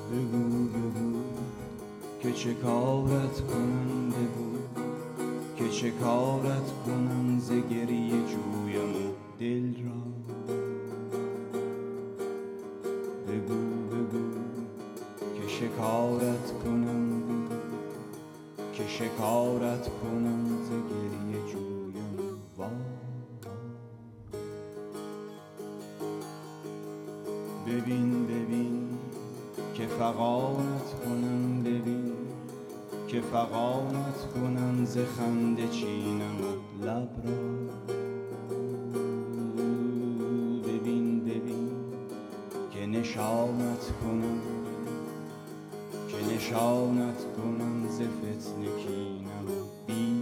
بگو بگو که چه کارت کنم، بگو که چه کارت کنم ز گریه جویم دل را. بگو بگو که شکارت کنم، بگو که شکارت کنم ز گریه جویم وا. ببین ببین که فغانت کنم، ببین که فغانت کنم ز خنده چینم لب را. ببین ببین که نشانت کنم، که نشانت کنم ز فتنه کینم بی.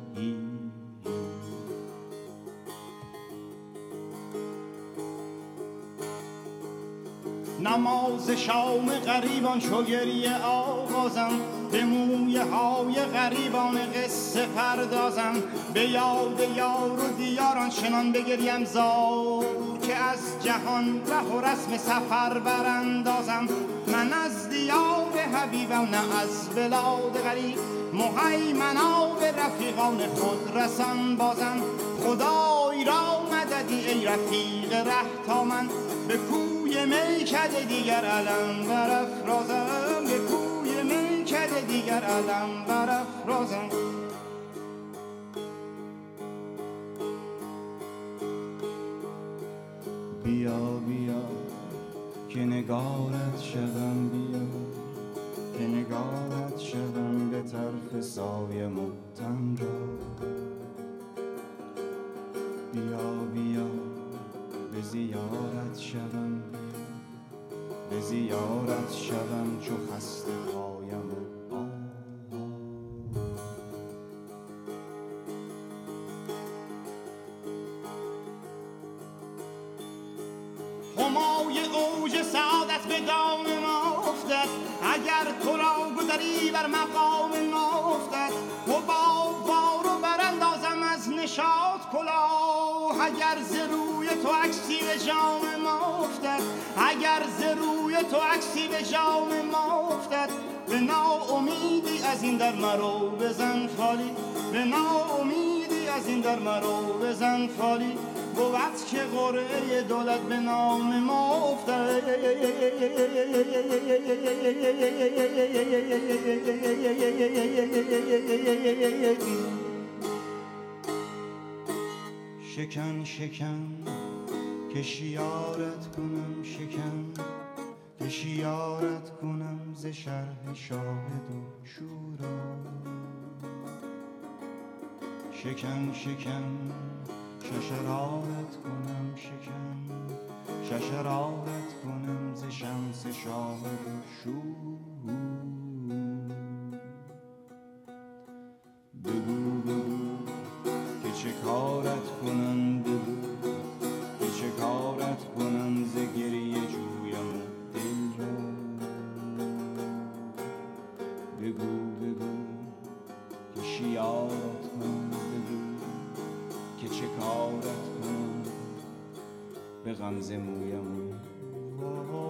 نماز شام غریبان چو گریه آغازم، به مویه های غریبان قصه پردازم، به یاد یار و دیاران چنان بگریم زار که از جهان ره و رسم سفر براندازم. من از دیار حبیبم نه از بلاد غریب، مهیمنا به رفیقان خود رسم بازم. خدای را مددی ای رفیق ره تا من به کوی میکده دیگر علم برافرازم، به کوی میکده دیگر علم برافرازم. بیا بیا که نگارت شدم، بیا که نگارت شدم به طرف سایه مبتم را. بیا بیا به زیارت شدم، به زیارت شدم چو خسته پایم و همای اوج سعادت به دام ما افتد، اگر تو را گذری بر مقام ما افتد. و با بار و براندازم از نشاط کلاه، اگر ز روی تو عکسی به جام ما افتد، اگر ز روی تو عکسی به جام ما افتد. به ناامیدی از این در مرو بزن خالی، به ناامیدی از این در مرو بزن خالی. بود که قرعه دولت به نام ما افتد، شکن شکن که شیارت کنم، شکن که شیارت کنم ز شرح شاهد و شورا. شکن شکن ششرارت کنم، شکن ششرارت کنم ز شمس شاهد و شور. بگو بگو که چه کارت کنم، بگو که چه کارت کنم ز گریه جویم دل را. بگو بگو که شیارت کنم، بگو که چه کارت کنم به غمزه مویم.